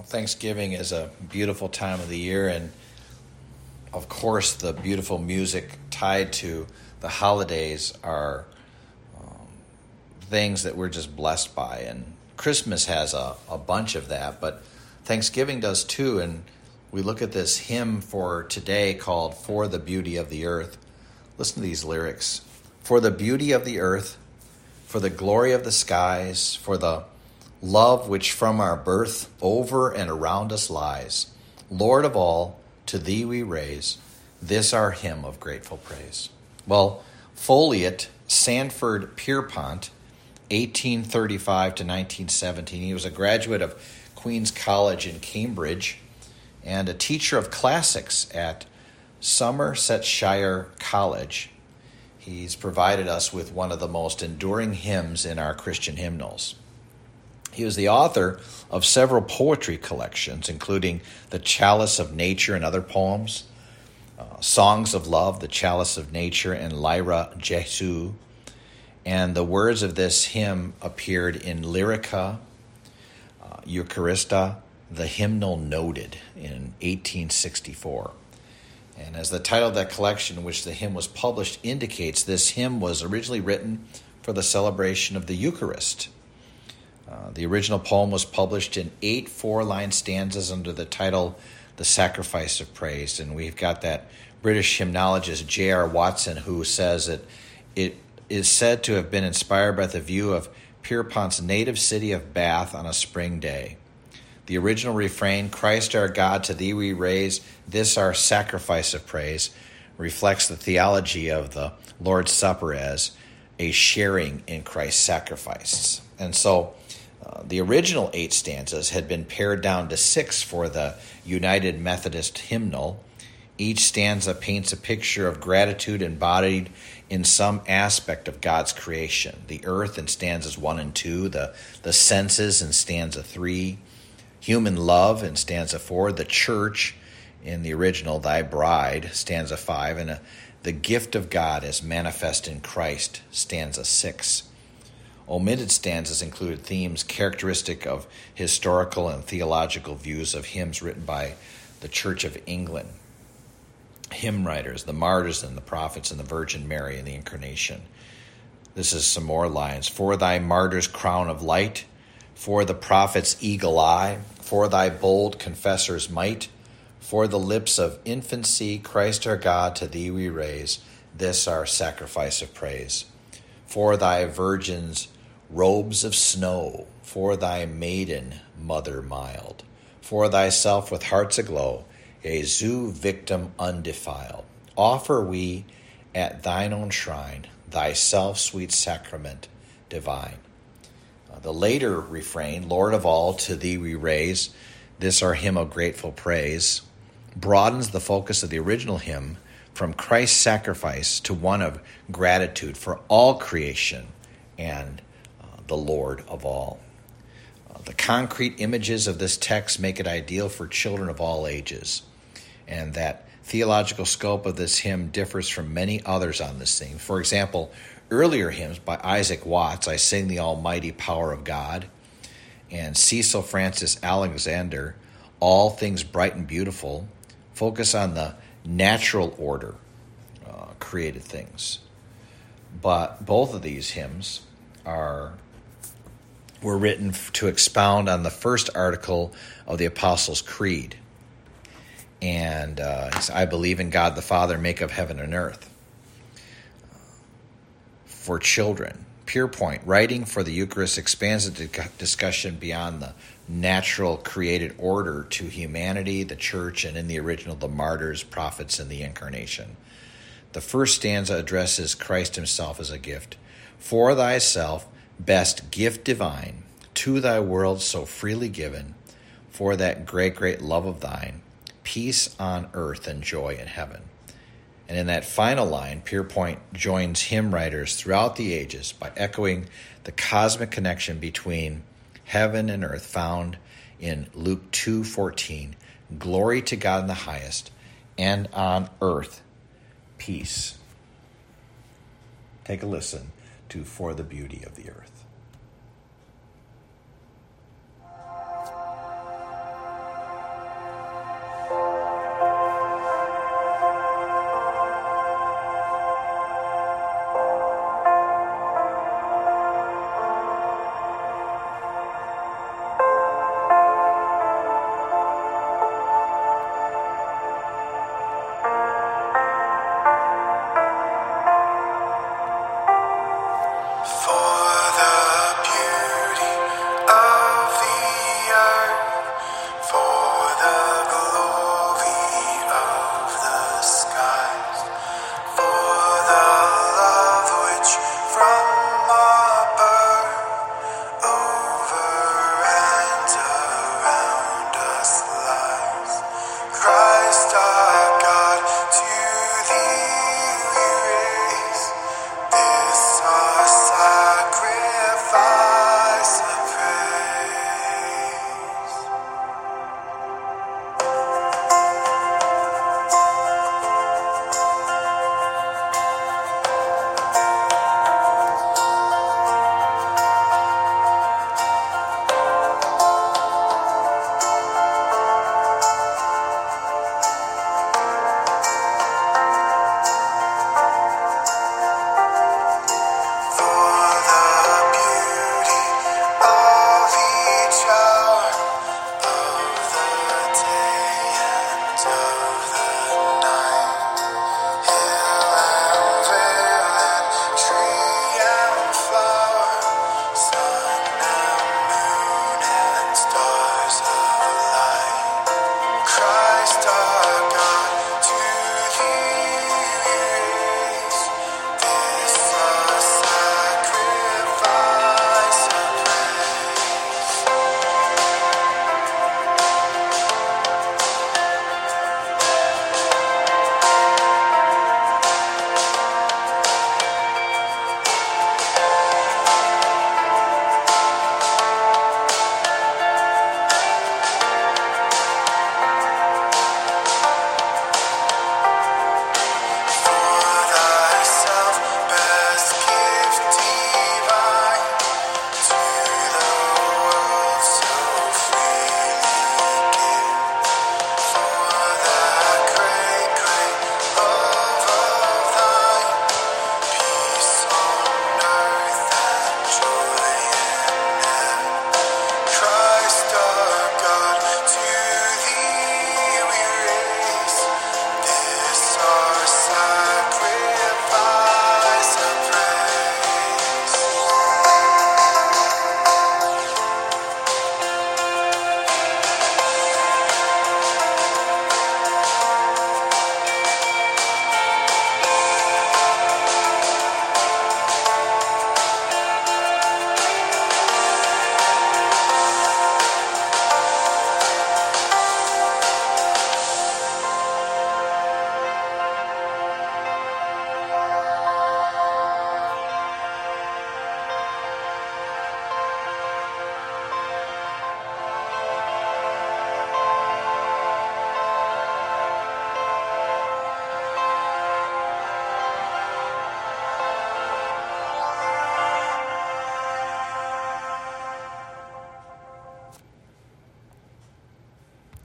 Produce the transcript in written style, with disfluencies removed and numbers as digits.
Thanksgiving is a beautiful time of the year, and of course the beautiful music tied to the holidays are things that we're just blessed by. And Christmas has a bunch of that, but Thanksgiving does too. And we look at this hymn for today called For the Beauty of the Earth. Listen to these lyrics. For the beauty of the earth, for the glory of the skies, for the love which from our birth over and around us lies, Lord of all, to thee we raise this our hymn of grateful praise. Well, Folliot Sanford Pierpont, 1835 to 1917. He was a graduate of Queen's College in Cambridge and a teacher of classics at Somersetshire College. He's provided us with one of the most enduring hymns in our Christian hymnals. He was the author of several poetry collections, including The Chalice of Nature and other poems, Songs of Love, The Chalice of Nature, and Lyra Jesu. And the words of this hymn appeared in Lyrica Eucharista, the hymnal noted in 1864. And as the title of that collection in which the hymn was published indicates, this hymn was originally written for the celebration of the Eucharist. The original poem was published in 8 4-line stanzas under the title The Sacrifice of Praise. And we've got that British hymnologist J.R. Watson who says that it is said to have been inspired by the view of Pierpont's native city of Bath on a spring day. The original refrain, Christ our God, to thee we raise this our sacrifice of praise, reflects the theology of the Lord's Supper as a sharing in Christ's sacrifice. And so the original 8 stanzas had been pared down to 6 for the United Methodist hymnal. Each stanza paints a picture of gratitude embodied in some aspect of God's creation. The earth in stanzas 1 and 2, the senses in stanza 3, human love in stanza 4, the church in the original, thy bride, stanza 5, and the gift of God as manifest in Christ, stanza 6. Omitted stanzas included themes characteristic of historical and theological views of hymns written by the Church of England. Hymn writers, the martyrs and the prophets and the Virgin Mary and the Incarnation. This is some more lines. For thy martyr's crown of light, for the prophet's eagle eye, for thy bold confessor's might, for the lips of infancy, Christ our God, to thee we raise this our sacrifice of praise. For thy virgin's robes of snow, for thy maiden mother mild, for thyself with hearts aglow, Jesu victim undefiled, offer we at thine own shrine thyself sweet sacrament divine. The later refrain, Lord of all, to thee we raise this our hymn of grateful praise, broadens the focus of the original hymn from Christ's sacrifice to one of gratitude for all creation and the Lord of all. The concrete images of this text make it ideal for children of all ages, and that theological scope of this hymn differs from many others on this theme. For example, earlier hymns by Isaac Watts, I Sing the Almighty Power of God, and Cecil Francis Alexander, All Things Bright and Beautiful, focus on the natural order, created things. But both of these hymns were written to expound on the first article of the Apostles' Creed. And I believe in God the Father, maker of heaven and earth. For children, Pierpont, writing for the Eucharist, expands the discussion beyond the natural created order to humanity, the church, and in the original, the martyrs, prophets, and the Incarnation. The first stanza addresses Christ himself as a gift. For thyself, best gift divine, to thy world so freely given, for that great, great love of thine, peace on earth and joy in heaven. And in that final line, Pierpont joins hymn writers throughout the ages by echoing the cosmic connection between heaven and earth found in Luke 2:14. Glory to God in the highest, and on earth, peace. Take a listen to For the Beauty of the Earth.